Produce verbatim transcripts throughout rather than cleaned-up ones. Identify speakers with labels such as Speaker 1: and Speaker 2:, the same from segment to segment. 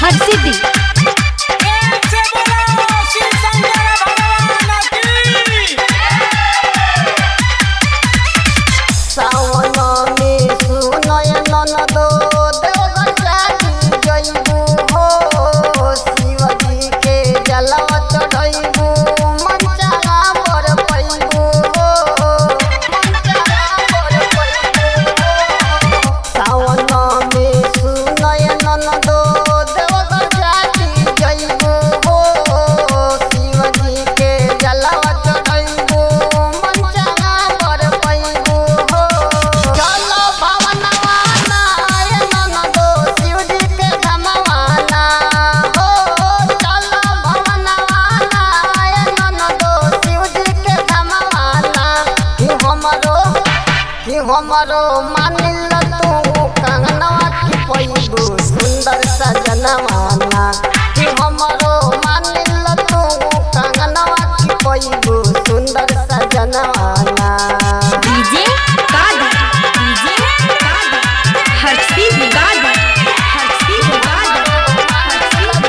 Speaker 1: हर सिद्धि।
Speaker 2: हमारो मानिल तू कंगनवा की पैबू सुंदर सजनवाना कि हमारो मानिल तू कंगनवा की पैबू सुंदर सजनवाना।
Speaker 1: डीजे गाड़ी डीजे गाड़ी हर सिद्धि गाड़ी हर सिद्धि गाड़ी हर सिद्धि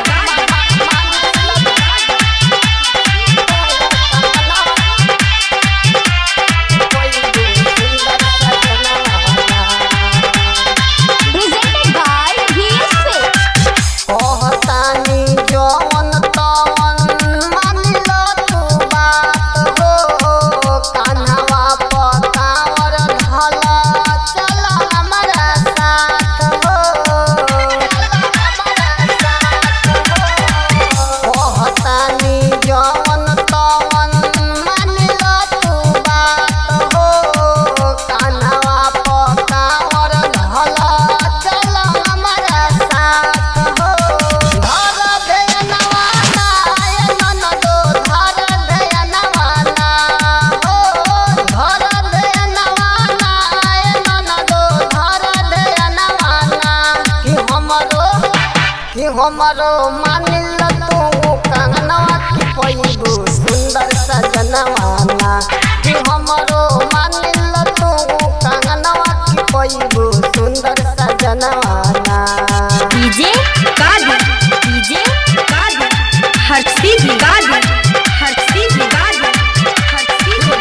Speaker 2: हमारो मानिल तू कंगनवा की पैबू सुंदर सजनवाना कि हमारो मानिल तू कंगनवा की पैबू सुंदर सजनवाना।
Speaker 1: डीजे गाड़ी डीजे गाड़ी हर सिद्धि गाड़ी हर सिद्धि गाड़ी हर सिद्धि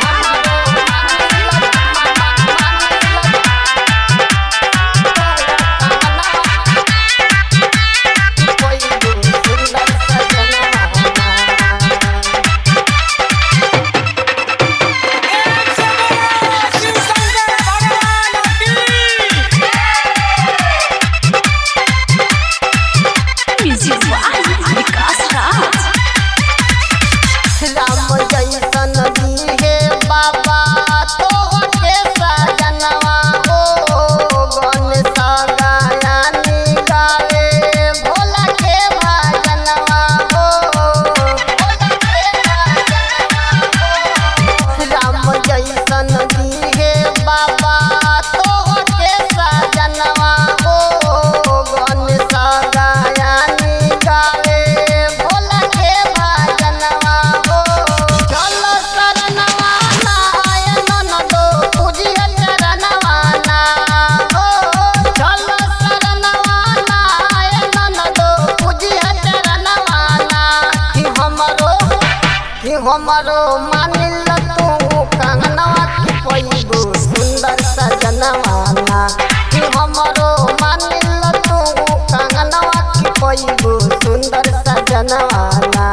Speaker 2: हमारो मानिल तू कंगनवा की पैबू सुंदर सजनवाना कि हमारो मानिल तू कंगनवा की पैबू सुंदर सजनवाना।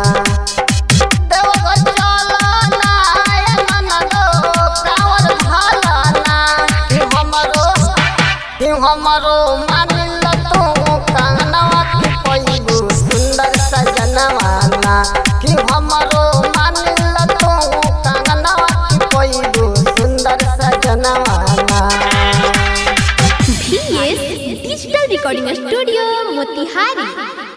Speaker 2: देवघर चलना ननदो कांवर भालना कि हमारो कि हमारो मानिल तू कंगनवा की पैबू सुंदर सजनवाना कि हमारो
Speaker 1: डिजिटल रिकॉर्डिंग स्टूडियो मोतिहारी।